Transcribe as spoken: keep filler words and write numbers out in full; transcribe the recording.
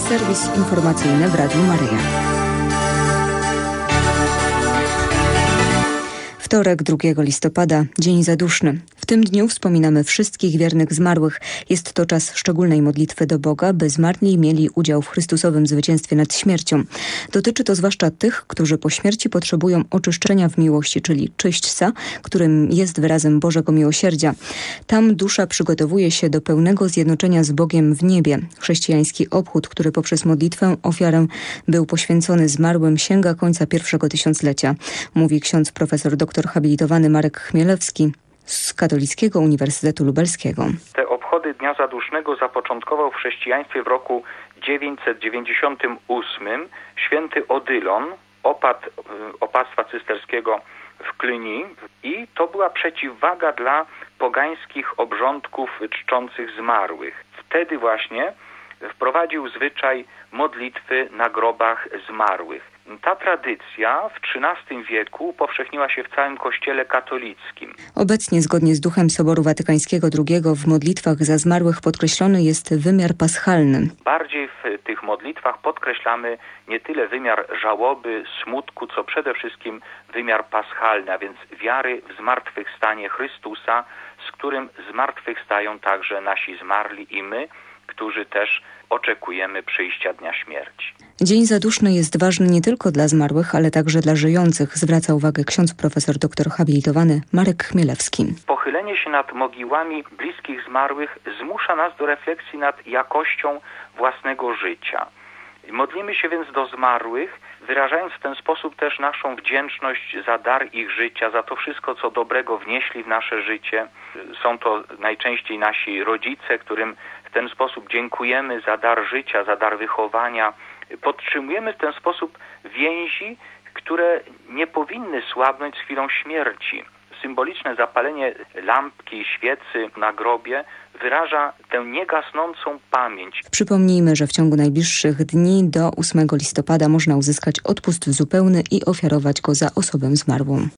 Serwis informacyjny w Radiu Maryja. Wtorek, drugiego listopada, dzień zaduszny. W tym dniu wspominamy wszystkich wiernych zmarłych. Jest to czas szczególnej modlitwy do Boga, by zmarli mieli udział w Chrystusowym zwycięstwie nad śmiercią. Dotyczy to zwłaszcza tych, którzy po śmierci potrzebują oczyszczenia w miłości, czyli czyśćca, którym jest wyrazem Bożego miłosierdzia. Tam dusza przygotowuje się do pełnego zjednoczenia z Bogiem w niebie. Chrześcijański obchód, który poprzez modlitwę ofiarę był poświęcony zmarłym, sięga końca pierwszego tysiąclecia, mówi ksiądz profesor doktor habilitowany Marek Chmielewski z Katolickiego Uniwersytetu Lubelskiego. Te obchody Dnia Zadusznego zapoczątkował w chrześcijaństwie w roku dziewięćset dziewięćdziesiątym ósmym święty Odylon, opat opactwa cysterskiego w Cluny, i to była przeciwwaga dla pogańskich obrządków czczących zmarłych. Wtedy właśnie wprowadził zwyczaj modlitwy na grobach zmarłych. Ta tradycja w trzynastym wieku upowszechniła się w całym Kościele katolickim. Obecnie, zgodnie z duchem Soboru Watykańskiego drugiego, w modlitwach za zmarłych podkreślony jest wymiar paschalny. Bardziej w tych modlitwach podkreślamy nie tyle wymiar żałoby, smutku, co przede wszystkim wymiar paschalny, a więc wiary w zmartwychwstanie Chrystusa, z którym zmartwychwstają także nasi zmarli i my, którzy też oczekujemy przyjścia dnia śmierci. Dzień zaduszny jest ważny nie tylko dla zmarłych, ale także dla żyjących, zwraca uwagę ksiądz profesor doktor habilitowany Marek Chmielewski. Pochylenie się nad mogiłami bliskich zmarłych zmusza nas do refleksji nad jakością własnego życia. Modlimy się więc do zmarłych, wyrażając w ten sposób też naszą wdzięczność za dar ich życia, za to wszystko, co dobrego wnieśli w nasze życie. Są to najczęściej nasi rodzice, którym w ten sposób dziękujemy za dar życia, za dar wychowania. Podtrzymujemy w ten sposób więzi, które nie powinny słabnąć z chwilą śmierci. Symboliczne zapalenie lampki, świecy na grobie wyraża tę niegasnącą pamięć. Przypomnijmy, że w ciągu najbliższych dni do ósmego listopada można uzyskać odpust zupełny i ofiarować go za osobę zmarłą.